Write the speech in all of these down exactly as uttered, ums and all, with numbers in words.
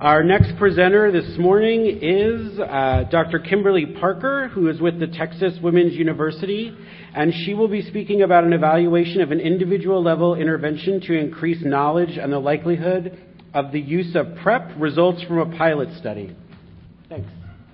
Our next presenter this morning is uh, Doctor Kimberly Parker, who is with the Texas Women's University, and she will be speaking about an evaluation of an individual-level intervention to increase knowledge and the likelihood of the use of PrEP results from a pilot study. Thanks.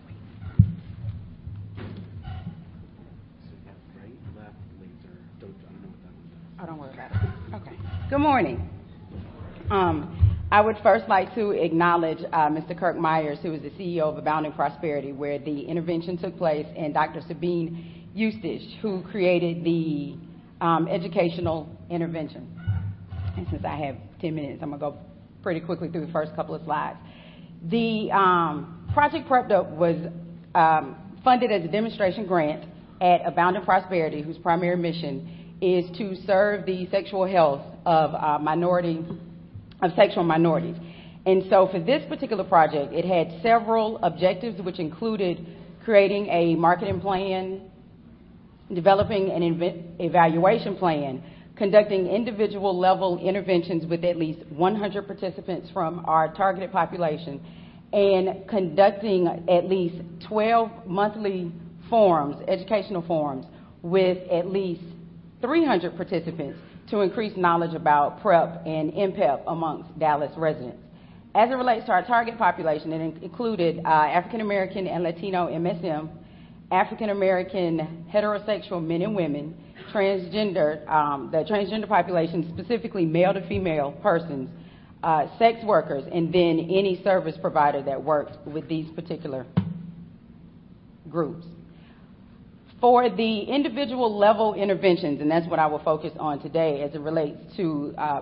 Oh, don't worry about it. Okay. Good morning. Um, I would first like to acknowledge uh, Mister Kirk Myers, who is the C E O of Abounding Prosperity, where the intervention took place, and Doctor Sabine Eustace, who created the um, educational intervention. And since I have ten minutes, I'm going to go pretty quickly through the first couple of slides. The um, Project PrEP was um, funded as a demonstration grant at Abounding Prosperity, whose primary mission is to serve the sexual health of uh, minority of sexual minorities. And so for this particular project, it had several objectives, which included creating a marketing plan, developing an inv- evaluation plan, conducting individual level interventions with at least one hundred participants from our targeted population, and conducting at least twelve monthly forums, educational forums, with at least three hundred participants to increase knowledge about PrEP and M PEP amongst Dallas residents. As it relates to our target population, it included uh, African American and Latino M S M, African American heterosexual men and women, transgender, um, the transgender population, specifically male to female persons, uh, sex workers, and then any service provider that works with these particular groups. For the individual level interventions, and that's what I will focus on today as it relates to uh,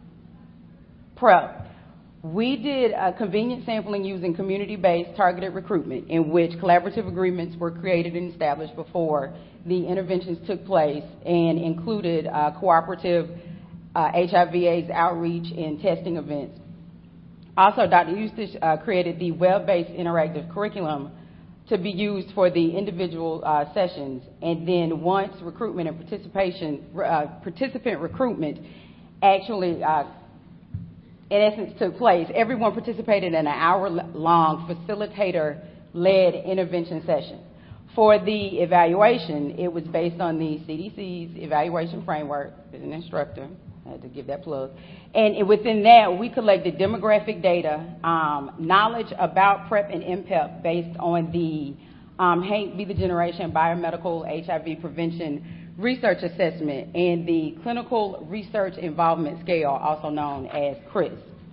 PrEP, we did a convenient sampling using community-based targeted recruitment, in which collaborative agreements were created and established before the interventions took place, and included uh, cooperative uh, H I V AIDS outreach and testing events. Also, Doctor Eustace uh, created the web-based interactive curriculum to be used for the individual uh, sessions, and then once recruitment and participation, uh, participant recruitment actually, uh, in essence, took place, everyone participated in an hour-long facilitator-led intervention session. For the evaluation, it was based on the C D C's evaluation framework. As an instructor, I had to give that plug. And within that, we collected demographic data, um, knowledge about PrEP and M PEP based on the um, Hank Be the Generation Biomedical H I V Prevention Research Assessment and the Clinical Research Involvement Scale, also known as CRIS.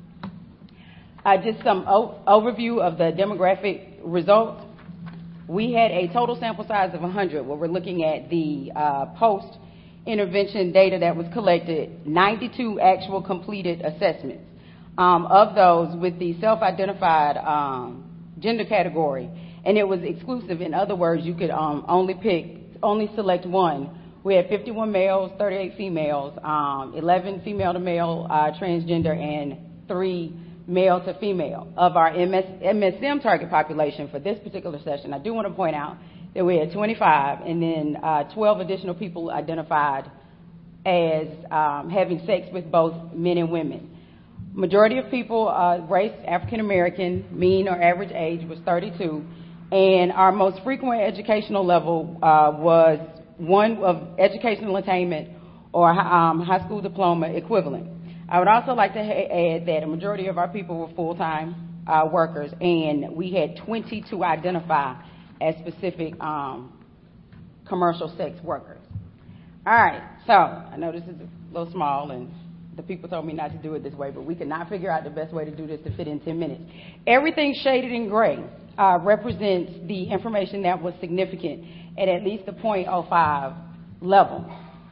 Uh, just some o- overview of the demographic results. We had a total sample size of one hundred, where we're looking at the uh, post intervention data that was collected, ninety-two actual completed assessments. Um, of those with the self-identified um, gender category, and it was exclusive. In other words, you could um, only pick, only select one. We had fifty-one males, thirty-eight females, um, eleven female to male uh, transgender, and three male to female. Of our M S M target population for this particular session, I do want to point out that we had twenty-five, and then uh, twelve additional people identified as um, having sex with both men and women. Majority of people, uh, race African American, mean or average age was thirty-two, and our most frequent educational level uh, was one of educational attainment or um, high school diploma equivalent. I would also like to ha- add that a majority of our people were full-time uh, workers, and we had twenty to identify as specific um, commercial sex workers. All right, so I know this is a little small, and the people told me not to do it this way, but we could not figure out the best way to do this to fit in ten minutes. Everything shaded in gray uh, represents the information that was significant at at least the zero point zero five level.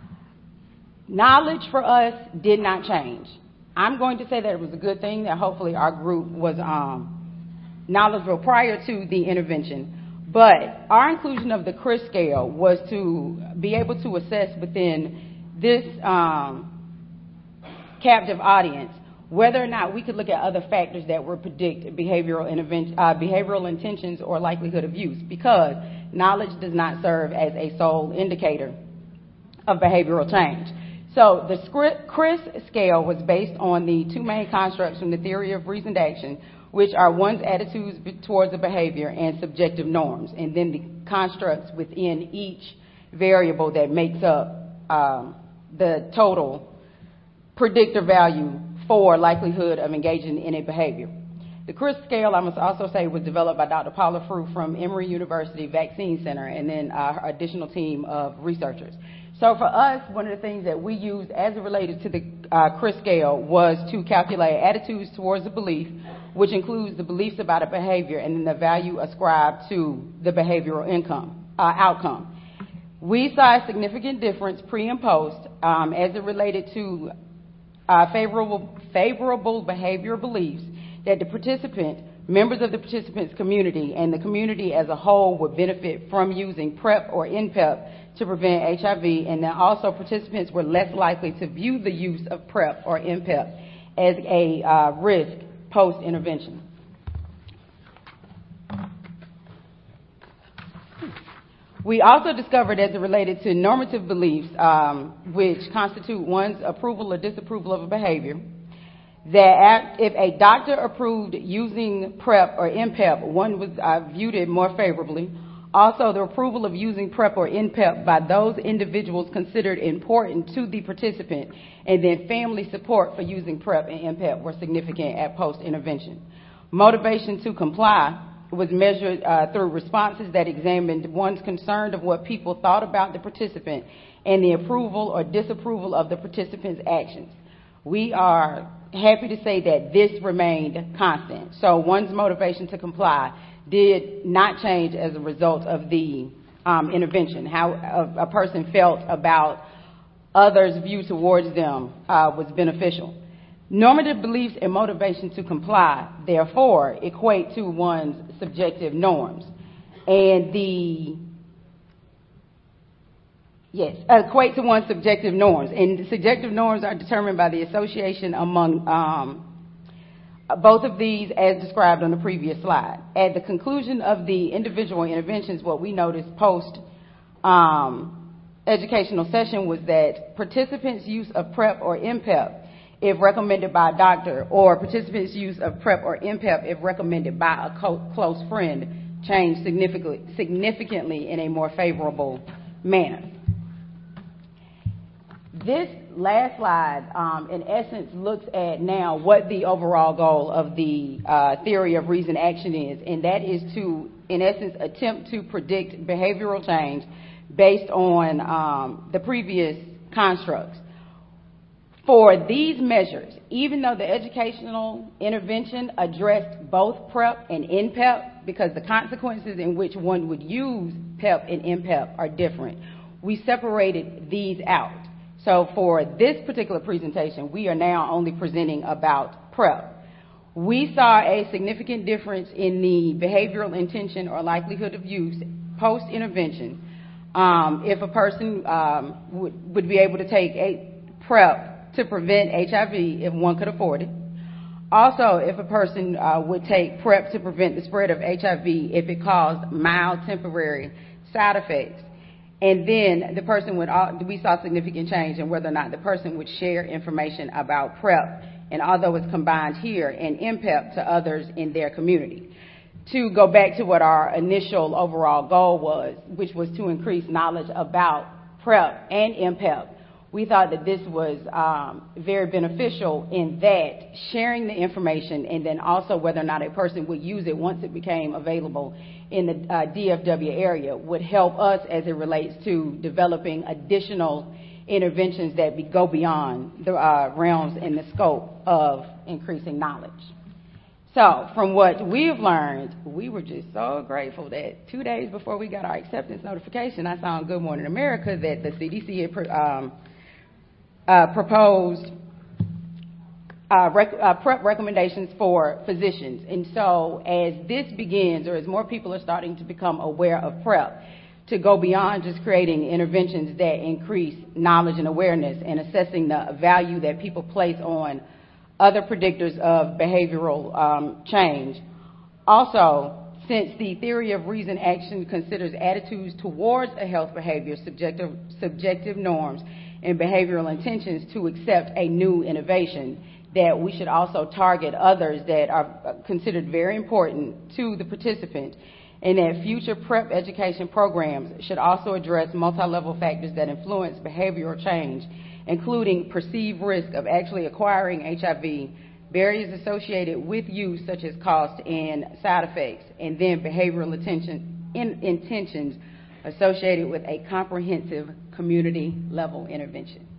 Knowledge for us did not change. I'm going to say that it was a good thing that hopefully our group was um, knowledgeable prior to the intervention. But our inclusion of the CRIS scale was to be able to assess within this um, captive audience whether or not we could look at other factors that would predict behavioral, intervention, uh, behavioral intentions or likelihood of use, because knowledge does not serve as a sole indicator of behavioral change. So the scri- CRISP scale was based on the two main constructs from the theory of reasoned action, which are one's attitudes towards a behavior and subjective norms, and then the constructs within each variable that makes up um, the total predictor value for likelihood of engaging in a behavior. The CRISP scale, I must also say, was developed by Doctor Paula Frew from Emory University Vaccine Center, and then uh, our additional team of researchers. So for us, one of the things that we used as it related to the uh, CRISP scale was to calculate attitudes towards a belief, which includes the beliefs about a behavior and then the value ascribed to the behavioral income, uh, outcome. We saw a significant difference pre and post um, as it related to uh, favorable, favorable behavioral beliefs that the participant, members of the participants' community, and the community as a whole would benefit from using PrEP or NPEP to prevent H I V, and then also participants were less likely to view the use of PrEP or NPEP as a uh, risk post-intervention. We also discovered, as it related to normative beliefs, um, which constitute one's approval or disapproval of a behavior, that if a doctor approved using PrEP or NPEP, one was uh, viewed it more favorably. Also, the approval of using PrEP or NPEP by those individuals considered important to the participant, and then family support for using PrEP and NPEP were significant at post-intervention. Motivation to comply was measured uh, through responses that examined one's concern of what people thought about the participant and the approval or disapproval of the participant's actions. We are happy to say that this remained constant. So one's motivation to comply did not change as a result of the um, intervention. How a, a person felt about others' view towards them uh, was beneficial. Normative beliefs and motivation to comply, therefore, equate to one's subjective norms. And the Yes, equate to one's subjective norms. And the subjective norms are determined by the association among um, both of these as described on the previous slide. At the conclusion of the individual interventions, what we noticed post um, educational session was that participants' use of PrEP or NPEP, if recommended by a doctor, or participants' use of PrEP or NPEP, if recommended by a co- close friend, changed significantly, significantly in a more favorable manner. This last slide, um, in essence, looks at now what the overall goal of the uh, theory of reasoned action is, and that is to, in essence, attempt to predict behavioral change based on um, the previous constructs. For these measures, even though the educational intervention addressed both PrEP and NPEP, because the consequences in which one would use PEP and NPEP are different, we separated these out. So for this particular presentation, we are now only presenting about PrEP. We saw a significant difference in the behavioral intention or likelihood of use post-intervention um, if a person um, would, would be able to take a PrEP to prevent H I V if one could afford it. Also, if a person uh, would take PrEP to prevent the spread of H I V if it caused mild temporary side effects. And then the person would, we saw significant change in whether or not the person would share information about PrEP, and although it's combined here, and NPEP to others in their community. To go back to what our initial overall goal was, which was to increase knowledge about PrEP and NPEP, we thought that this was um, very beneficial in that sharing the information, and then also whether or not a person would use it once it became available in the uh, D F W area would help us as it relates to developing additional interventions that be, go beyond the uh, realms and the scope of increasing knowledge. So from what we've learned, we were just so grateful that two days before we got our acceptance notification, I saw on Good Morning America that the C D C had um, uh, proposed Uh, rec- uh, PrEP recommendations for physicians. And so as this begins, or as more people are starting to become aware of PrEP, to go beyond just creating interventions that increase knowledge and awareness and assessing the value that people place on other predictors of behavioral um, change. Also, since the theory of reasoned action considers attitudes towards a health behavior, subjective, subjective norms, and behavioral intentions to accept a new innovation, that we should also target others that are considered very important to the participant, and that future PrEP education programs should also address multi-level factors that influence behavioral change, including perceived risk of actually acquiring H I V, barriers associated with use such as cost and side effects, and then behavioral attention, in, intentions associated with a comprehensive community-level intervention.